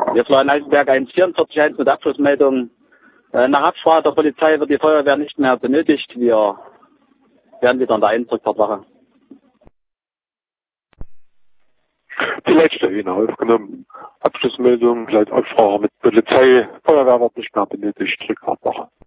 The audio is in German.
Wir fahren Eisenberg 144 mit Abschlussmeldung. Nach Absprache der Polizei wird die Feuerwehr nicht mehr benötigt. Wir werden wieder in der Einsatzwache. Die Leitstelle aufgenommen. Abschlussmeldung, laut Absprache mit Polizei, Feuerwehr wird nicht mehr benötigt, Rückfahrtwache.